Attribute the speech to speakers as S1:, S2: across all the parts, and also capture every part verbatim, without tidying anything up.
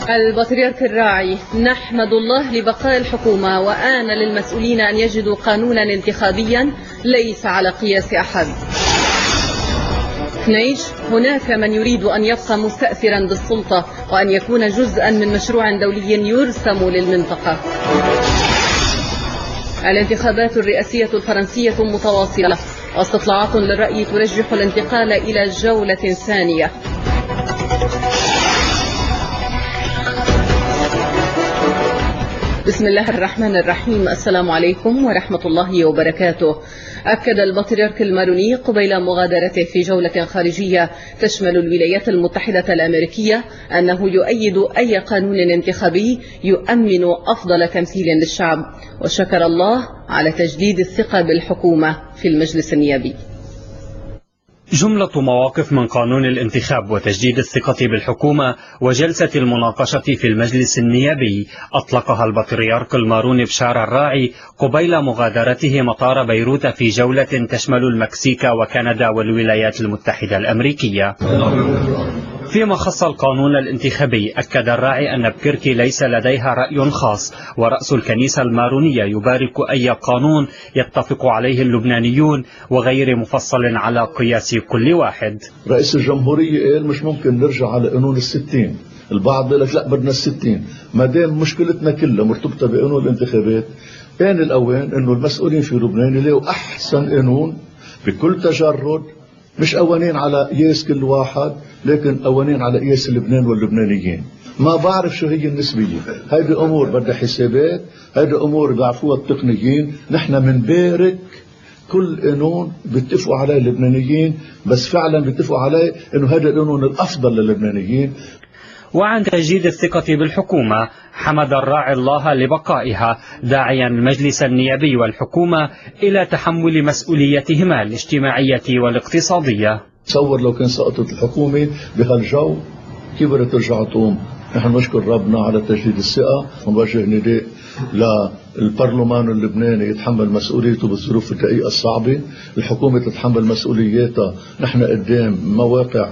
S1: البطريرك الراعي: نحمد الله لبقاء الحكومة، وآن للمسؤولين أن يجدوا قانونا انتخابيا ليس على قياس أحد. فنيش: هناك من يريد أن يبقى مستأثرا بالسلطة وأن يكون جزءا من مشروع دولي يرسم للمنطقة. الانتخابات الرئاسية الفرنسية متواصلة، واستطلاعات للرأي ترجح الانتقال إلى جولة ثانية. بسم الله الرحمن الرحيم. السلام عليكم ورحمة الله وبركاته. أكد البطريرك الماروني قبيل مغادرته في جولة خارجية تشمل الولايات المتحدة الأمريكية أنه يؤيد أي قانون انتخابي يؤمن أفضل تمثيل للشعب، وشكر الله على تجديد الثقة بالحكومة في المجلس النيابي.
S2: جملة مواقف من قانون الانتخاب وتجديد الثقة بالحكومة وجلسة المناقشة في المجلس النيابي أطلقها البطريرك الماروني بشار الراعي قبيل مغادرته مطار بيروت في جولة تشمل المكسيك وكندا والولايات المتحدة الأمريكية. فيما خص القانون الانتخابي، أكد الراعي أن بكركي ليس لديها رأي خاص، ورأس الكنيسة المارونية يبارك أي قانون يتفق عليه اللبنانيون وغير مفصل على قياس كل واحد.
S3: رئيس الجمهورية قال مش ممكن نرجع على قانون الستين، البعض بيقول لك لا بدنا الستين، ما دام مشكلتنا كلها مرتبطة بقانون الانتخابات، آن الأوان إنه المسؤولين في لبنان يلاقوا أحسن قانون بكل تجرد، مش قوانين على قياس كل واحد، لكن قوانين على قياس لبنان واللبنانيين. ما بعرف شو هي النسبية، هيدي أمور بدها حسابات، هيدي أمور بيعرفوها التقنيين. نحن بنبارك كل قانون بيتفقوا عليه اللبنانيين، بس فعلا بيتفقوا عليه إنه هذا القانون الأفضل للبنانيين.
S2: وعن تجديد الثقة بالحكومة، حمد الراعي الله لبقائها، داعيا المجلس النيابي والحكومة إلى تحمل مسؤوليتهما الاجتماعية والاقتصادية.
S3: تصور لو كان سقطت الحكومة بهالجو كيف بدها ترجع تقوم؟ نحن نشكر ربنا على تجديد الثقة، ونوجه نداء للبرلمان اللبناني يتحمل مسؤوليته بالظروف الدقيقة الصعبة، الحكومة تتحمل مسؤولياتها. نحن قدام مواقع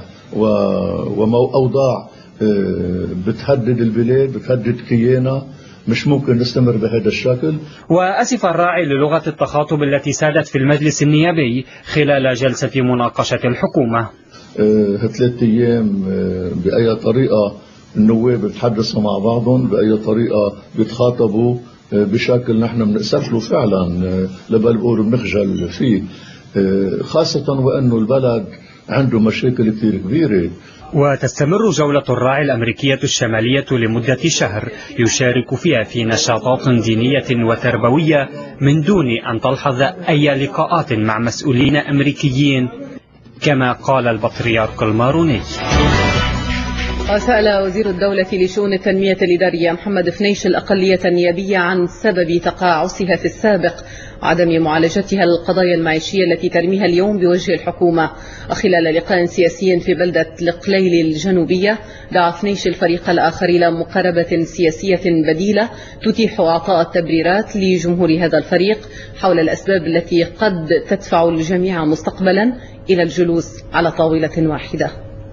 S3: وأوضاع بتهدد البلاد، بتهدد كيانا، مش ممكن نستمر بهذا الشكل.
S2: وأسف الراعي للغة التخاطب التي سادت في المجلس النيابي خلال جلسة مناقشة الحكومة.
S3: هالثلاث أيام بأي طريقة النواب بتحدثوا مع بعضهم، بأي طريقة بيتخاطبوا بشكل نحن بنأسف له فعلا، لبالقول بنخجل فيه، خاصة وأنه البلد عنده مشاكل كثير كبيرة.
S2: وتستمر جولة الراعي الأمريكية الشمالية لمدة شهر يشارك فيها في نشاطات دينية وتربوية من دون أن تلحظ أي لقاءات مع مسؤولين أمريكيين، كما قال البطريرك الماروني.
S1: وسأل وزير الدولة لشؤون التنمية الإدارية محمد فنيش الأقلية النيابية عن سبب تقاعسها في السابق وعدم معالجتها للقضايا المعيشية التي ترميها اليوم بوجه الحكومة. وخلال لقاء سياسي في بلدة القليل الجنوبية، دعا فنيش الفريق الآخر إلى مقاربة سياسية بديلة تتيح إعطاء التبريرات لجمهور هذا الفريق حول الأسباب التي قد تدفع الجميع مستقبلا إلى الجلوس على طاولة واحدة.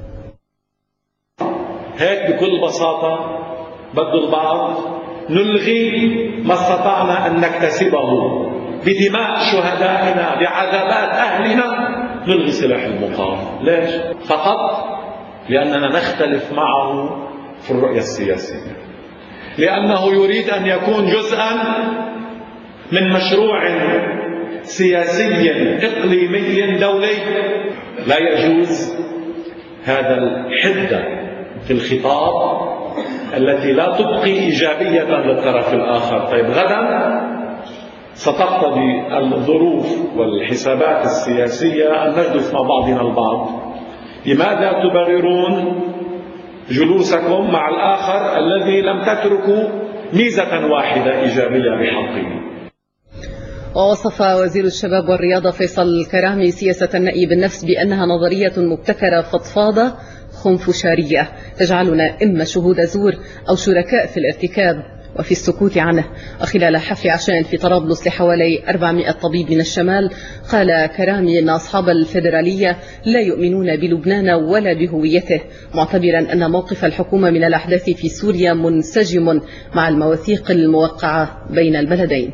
S4: هيك بكل بساطة بده البعض نلغي ما استطعنا أن نكتسبه بدماء شهدائنا بعذابات أهلنا، نلغي سلاح المقاومة. ليش؟ فقط لأننا نختلف معه في الرؤية السياسية، لأنه يريد أن يكون جزءا من مشروع سياسي إقليمي دولي. لا يجوز هذا الحدة في الخطاب التي لا تبقي إيجابية للطرف الآخر. طيب غدا ستقتضي الظروف والحسابات السياسية أن نجلس مع بعضنا البعض. لماذا تبررون جلوسكم مع الآخر الذي لم تتركوا ميزة واحدة إيجابية بحقه؟
S1: ووصف وزير الشباب والرياضة فيصل الكرامي سياسة النأي بالنفس بأنها نظرية مبتكرة فضفاضة خنفشارية تجعلنا إما شهود زور أو شركاء في الارتكاب وفي السكوت عنه. وخلال حفل عشاء في طرابلس لحوالي أربعمائة طبيب من الشمال، قال كرامي أن أصحاب الفيدرالية لا يؤمنون بلبنان ولا بهويته، معتبرا أن موقف الحكومة من الأحداث في سوريا منسجم مع المواثيق الموقعة بين البلدين.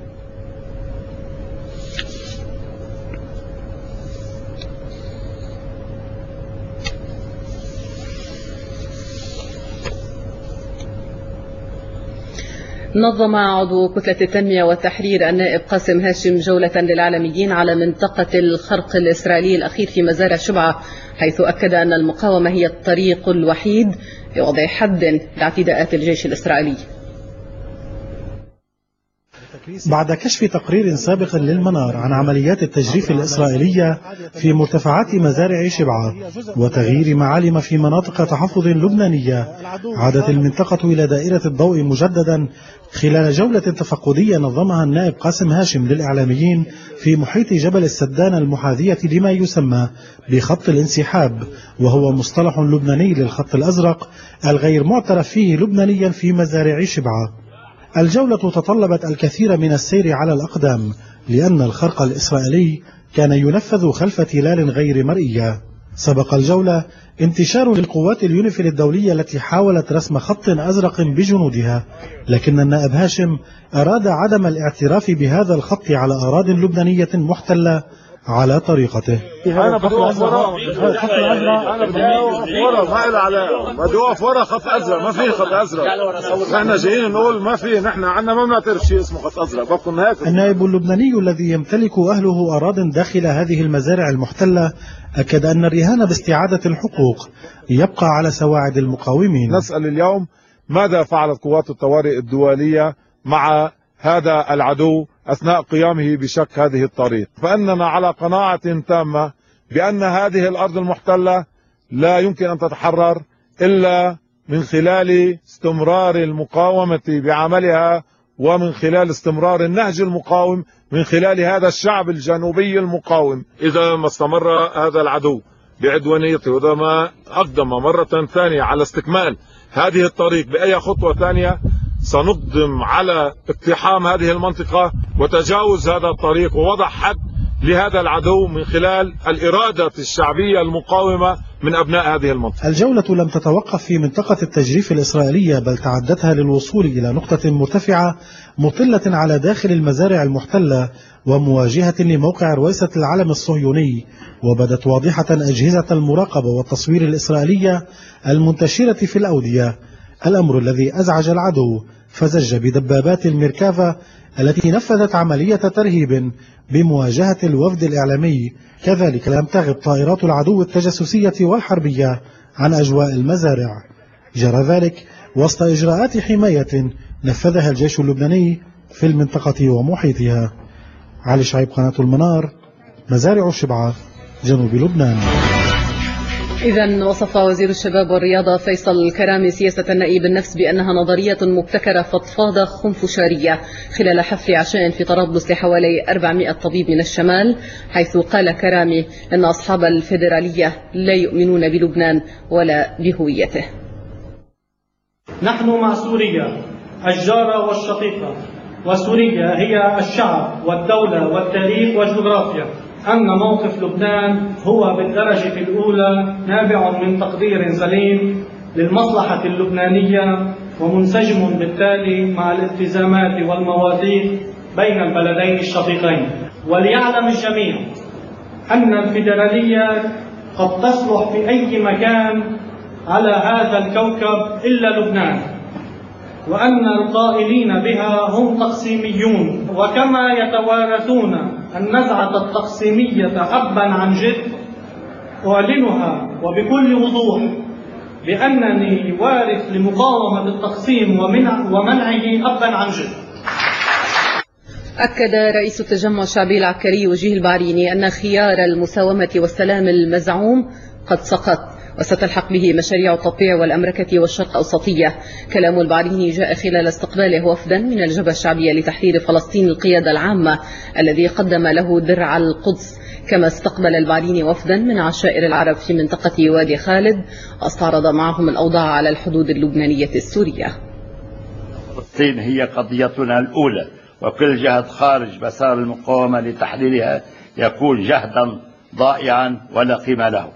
S1: نظم عضو كتلة التنمية والتحرير النائب قاسم هاشم جولة للعالميين على منطقة الخرق الإسرائيلي الأخير في مزارع شبعة، حيث أكد أن المقاومة هي الطريق الوحيد لوضع حد لاعتداءات الجيش الإسرائيلي.
S5: بعد كشف تقرير سابق للمنار عن عمليات التجريف الإسرائيلية في مرتفعات مزارع شبعة وتغيير معالم في مناطق تحفظ لبنانية، عادت المنطقة إلى دائرة الضوء مجددا خلال جولة تفقدية نظمها النائب قاسم هاشم للإعلاميين في محيط جبل السدان المحاذية لما يسمى بخط الانسحاب، وهو مصطلح لبناني للخط الأزرق الغير معترف فيه لبنانيا في مزارع شبعة. الجولة تطلبت الكثير من السير على الأقدام، لأن الخرق الإسرائيلي كان ينفذ خلف تلال غير مرئية. سبق الجولة انتشار للقوات اليونيفيل الدولية التي حاولت رسم خط أزرق بجنودها، لكن النائب هاشم أراد عدم الاعتراف بهذا الخط على أراضٍ لبنانية محتلة على طريقته.
S6: أنا بدي أوقف ورا الخط الأزرق، أنا بدي أوقف ورا، ما إلى علاقة، بدي أوقف ورا خط أزرق، ما في خط أزرق، نحن جايين نقول ما في، نحن عندنا ما بنعترف شيء اسمه خط أزرق، بكون هيك.
S5: النائب اللبناني الذي يمتلك أهله أراضٍ داخل هذه المزارع المحتلة أكد أن الرهان باستعادة الحقوق يبقى على سواعد المقاومين.
S6: نسأل اليوم ماذا فعلت قوات الطوارئ الدولية مع هذا العدو أثناء قيامه بشق هذه الطريق، فإننا على قناعة تامة بأن هذه الأرض المحتلة لا يمكن أن تتحرر إلا من خلال استمرار المقاومة بعملها، ومن خلال استمرار النهج المقاوم من خلال هذا الشعب الجنوبي المقاوم. إذا ما استمر هذا العدو بعدوانيته، وإذا ما أقدم مرة ثانية على استكمال هذه الطريق بأي خطوة ثانية، سنقدم على اقتحام هذه المنطقة وتجاوز هذا الطريق ووضع حد لهذا العدو من خلال الإرادة الشعبية المقاومة من أبناء هذه المنطقة.
S5: الجولة لم تتوقف في منطقة التجريف الإسرائيلية، بل تعدتها للوصول إلى نقطة مرتفعة مطلة على داخل المزارع المحتلة ومواجهة لموقع رويسة العلم الصهيوني، وبدت واضحة أجهزة المراقبة والتصوير الإسرائيلية المنتشرة في الأودية، الأمر الذي أزعج العدو فزج بدبابات الميركافا التي نفذت عملية ترهيب بمواجهة الوفد الإعلامي. كذلك لم تغب طائرات العدو التجسسية والحربية عن أجواء المزارع، جرى ذلك وسط إجراءات حماية نفذها الجيش اللبناني في المنطقة ومحيطها. علي شعيب، قناة المنار، مزارع شبعة، جنوب لبنان.
S1: إذن وصف وزير الشباب والرياضة فيصل الكرامي سياسة النائب النفس بأنها نظرية مبتكرة فضفاضة خنفشارية، خلال حفل عشاء في طرابلس لحوالي أربعمائة طبيب من الشمال، حيث قال كرامي أن أصحاب الفيدرالية لا يؤمنون بلبنان ولا بهويته.
S7: نحن مع سوريا الجارة والشقيقة، وسوريا هي الشعب والدولة والتاريخ والجغرافيا. أن موقف لبنان هو بالدرجة الأولى نابع من تقدير سليم للمصلحة اللبنانية، ومنسجم بالتالي مع الالتزامات والمواثيق بين البلدين الشقيقين. وليعلم الجميع أن الفيدرالية قد تصلح في أي مكان على هذا الكوكب إلا لبنان، وأن القائلين بها هم تقسيميون، وكما يتوارثون النزعة التقسيمية أبا عن جد، أعلنها وبكل وضوح بأنني وارث لمقاومة التقسيم ومنعه أبا عن جد.
S1: أكد رئيس التجمع الشعبي العسكري وجيه البعريني أن خيار المساومة والسلام المزعوم قد سقط، وستلحق به مشاريع التطبيع والأمركة والشرق أوسطية. كلام البعريني جاء خلال استقباله وفدا من الجبهة الشعبية لتحرير فلسطين القيادة العامة الذي قدم له درع القدس. كما استقبل البعريني وفدا من عشائر العرب في منطقة وادي خالد، واستعرض معهم الأوضاع على الحدود اللبنانية السورية.
S8: فلسطين هي قضيتنا الأولى، وكل جهد خارج مسار المقاومة لتحليلها يكون جهدا ضائعا ولا قيمة له.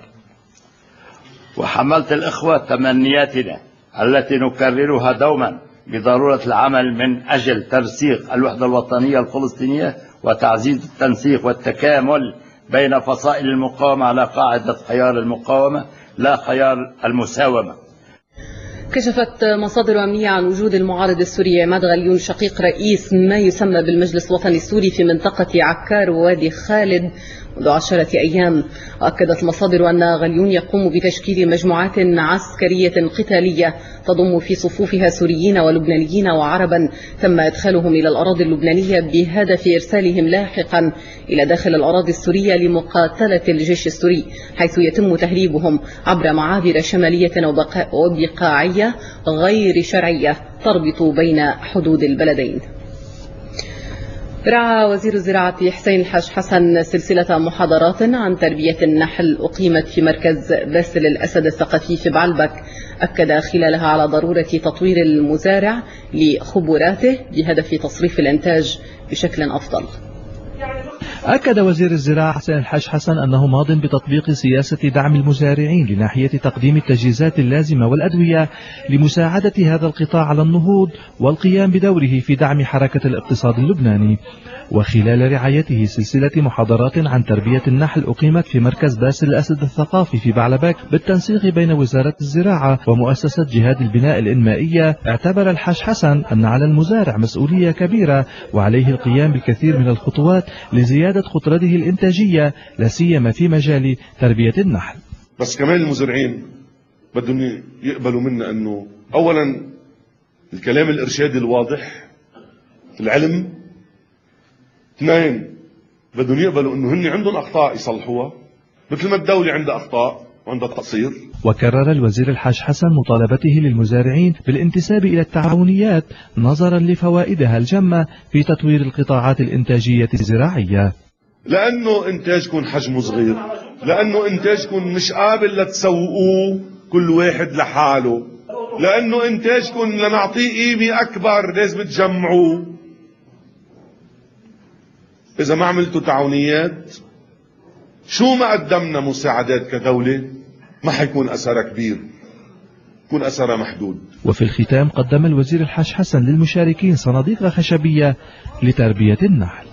S8: وحملت الإخوة تمنياتنا التي نكررها دوما بضرورة العمل من أجل ترسيخ الوحدة الوطنية الفلسطينية وتعزيز التنسيق والتكامل بين فصائل المقاومة على قاعدة خيار المقاومة لا خيار المساومة.
S1: كشفت مصادر أمنية عن وجود المعارض السوري عماد غليون شقيق رئيس ما يسمى بالمجلس الوطني السوري في منطقة عكار ووادي خالد منذ عشرة أيام. وأكدت المصادر أن غليون يقوم بتشكيل مجموعات عسكرية قتالية تضم في صفوفها سوريين ولبنانيين وعربا تم إدخالهم إلى الأراضي اللبنانية بهدف إرسالهم لاحقا إلى داخل الأراضي السورية لمقاتلة الجيش السوري، حيث يتم تهريبهم عبر معابر شمالية وبقاعية غير شرعية تربط بين حدود البلدين. رعى وزير الزراعة حسين الحاج حسن سلسلة محاضرات عن تربية النحل أقيمت في مركز باسل الأسد الثقافي في بعلبك، أكد خلالها على ضرورة تطوير المزارع لخبراته بهدف تصريف الإنتاج بشكل أفضل.
S9: أكد وزير الزراعة حسين الحاج حسن أنه ماض بتطبيق سياسة دعم المزارعين لناحية تقديم التجهيزات اللازمة والأدوية لمساعدة هذا القطاع على النهوض والقيام بدوره في دعم حركة الاقتصاد اللبناني. وخلال رعايته سلسلة محاضرات عن تربية النحل أقيمت في مركز باسل الأسد الثقافي في بعلبك بالتنسيق بين وزارة الزراعة ومؤسسة جهاد البناء الإنمائية، اعتبر الحاج حسن أن على المزارع مسؤولية كبيرة وعليه القيام بكثير من الخطوات لزيادة خطرته الإنتاجية لا سيما في مجال تربية النحل.
S10: بس كمان المزارعين بدهم يقبلوا منا أنه أولا الكلام الإرشادي الواضح، العلم، اثنين بدهم يقبلوا أنه هن عندهم أخطاء يصلحوها مثل ما الدولة عندها أخطاء وعندها تقصير. وكرر
S9: الوزير الحاج حسن مطالبته للمزارعين بالانتساب إلى التعاونيات نظرا لفوائدها الجمة في تطوير القطاعات الإنتاجية الزراعية.
S10: لأنه إنتاجكم حجمه صغير، لأنه إنتاجكم مش قابل لتسوقوه كل واحد لحاله، لأنه إنتاجكم لنعطيه قيمة أكبر لازم تجمعوه. إذا ما عملتوا تعاونيات شو ما قدمنا مساعدات كدولة ما حيكون أثرها كبير، يكون أثرها محدود.
S9: وفي الختام قدم الوزير الحاج حسن للمشاركين صناديق خشبية لتربية النحل.